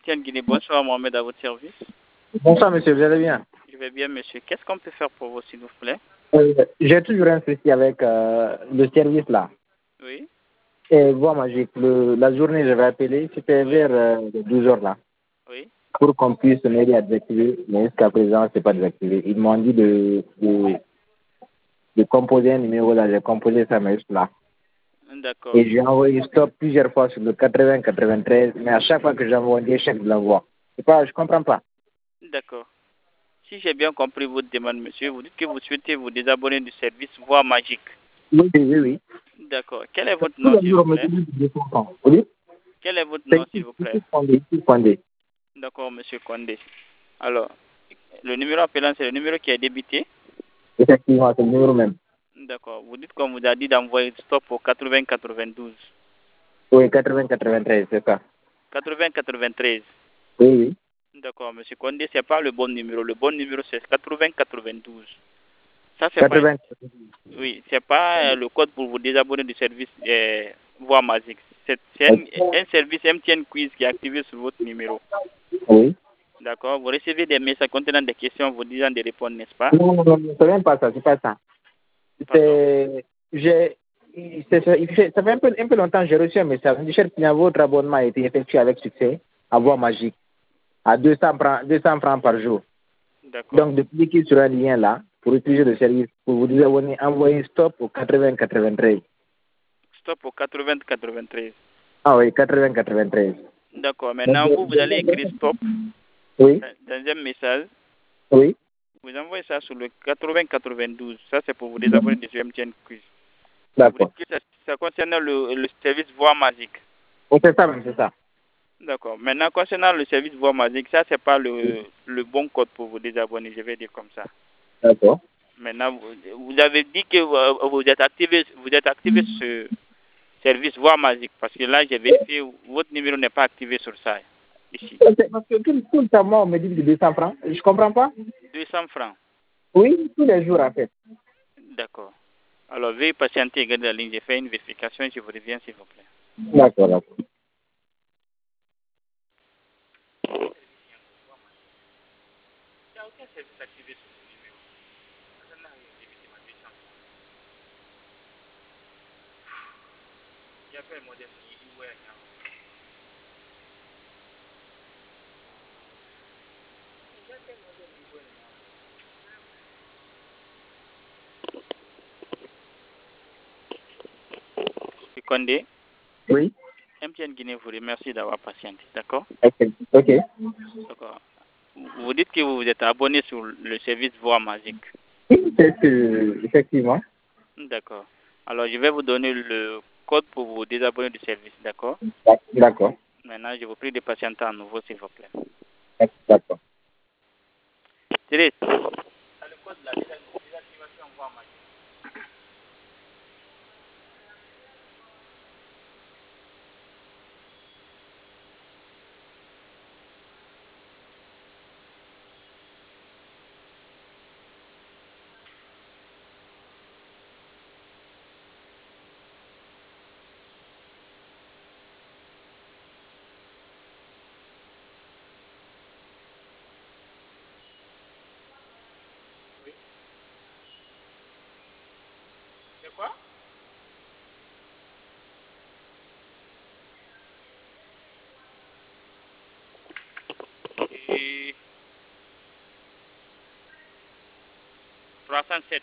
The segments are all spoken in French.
MTN Guinée, bonsoir Mohamed, à votre service. Bonsoir monsieur, vous allez bien? Je vais bien monsieur. Qu'est-ce qu'on peut faire pour vous s'il vous plaît? J'ai toujours un souci avec le service là. Oui. Et bon, la journée, je vais appeler, c'était vers 12 heures là, Oui. pour qu'on puisse m'aider à désactiver, mais jusqu'à présent, c'est pas désactivé. Ils m'ont dit de composer un numéro là, j'ai composé ça, mais juste là. D'accord. Et j'ai envoyé stop plusieurs fois sur le 80-93, mais à chaque fois que j'envoie un échec de l'envoi. Je comprends pas. D'accord. Si j'ai bien compris votre demande, monsieur, vous dites que vous souhaitez vous désabonner du service Voix Magique. Oui, oui, oui. D'accord. Quel est votre Tous nom, les s'il jours, vous on me plaît? dit 200 Oui. Quel est votre C'est nom, s'il vous plaît? ici Condé. D'accord, monsieur Condé. Alors, le numéro appelant, c'est le numéro qui est débité? Effectivement, c'est le numéro même. D'accord. Vous dites qu'on vous a dit d'envoyer stop au 80-92. Oui, 80-93, c'est ça. 80-93. Oui, oui. D'accord, monsieur Condé, c'est pas le bon numéro. Le bon numéro, c'est 80-92. Ça, c'est pas... 80. Oui, c'est pas le code pour vous désabonner du service Voix Magique. C'est un service MTN Quiz qui est activé sur votre numéro. Oui. D'accord. Vous recevez des messages contenant des questions vous disant de répondre, n'est-ce pas? Non, non, non, c'est même pas ça, c'est pas ça. Pardon. Ça fait un peu longtemps que j'ai reçu un message. Cher client, votre abonnement a été effectué avec succès à Voix Magique, à 200 francs par jour. D'accord. Donc, de cliquer sur un lien là, pour utiliser le service, pour vous désabonner, envoyez stop au 80-93. Stop au 80-93. Ah oui, 80-93. D'accord. Maintenant, vous allez écrire stop Oui, dans un message. oui. Vous envoyez ça sur le 80-92. Ça, c'est pour vous désabonner de ce MTN Quiz. Vous D'accord. dites que ça concerne le service Voix Magique. Oh, c'est ça, même, c'est ça. D'accord. Maintenant, concernant le service Voix Magique, ça, c'est pas le bon code pour vous désabonner, je vais dire comme ça. D'accord. Maintenant, vous avez dit que vous êtes activé sur ce service Voix Magique, parce que là, j'ai vérifié, votre numéro n'est pas activé sur ça, ici. Parce que tout le temps, moi, on me dit que 200 francs. Je comprends pas. 200 francs. Oui, tous les jours, en fait. D'accord. Alors, veuillez patienter et garder la ligne. J'ai fait une vérification et je vous reviens, s'il vous plaît. D'accord, d'accord. Il n'y a aucun service activé sur ce numéro. Il y a pas un modèle qui est Condé, Oui. MTN Guinée vous remercie d'avoir patienté, d'accord? Ok. Ok. D'accord. Vous dites que vous vous êtes abonné sur le service Voix Magique. Oui, effectivement. D'accord. Alors, je vais vous donner le code pour vous désabonner du service, d'accord? D'accord. Maintenant, je vous prie de patienter à nouveau, s'il vous plaît. D'accord. Thérèse, c'est le code de la désactivation Voix Magique. C'est quoi? Et 307.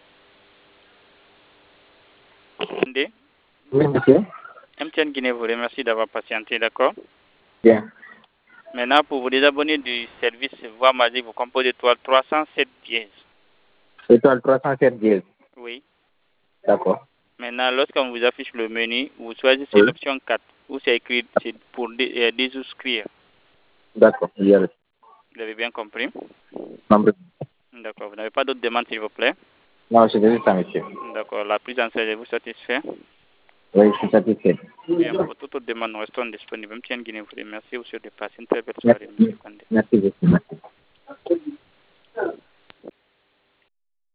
Condé, Oui, monsieur. MTN Guinée vous remercie d'avoir patienté, d'accord? Bien. Maintenant, pour vous désabonner du service Voix Magique, vous composez étoile 307 dièse. Étoile 307 dièse. Oui. D'accord. Maintenant, lorsqu'on vous affiche le menu, vous choisissez Oui. l'option 4, où c'est écrit c'est pour désouscrire. D'accord. Bien. Vous avez bien compris? Nombre. D'accord. Vous n'avez pas d'autres demandes, s'il vous plaît? Non, c'est juste ça, monsieur. D'accord. La prise en charge vous satisfait? Oui, je suis satisfait. Bien, pour toute autre demande, nous restons disponibles. MTN Guinée vous remercie aussi de passer une très belle soirée, M. Merci. Condé. Merci beaucoup. Merci.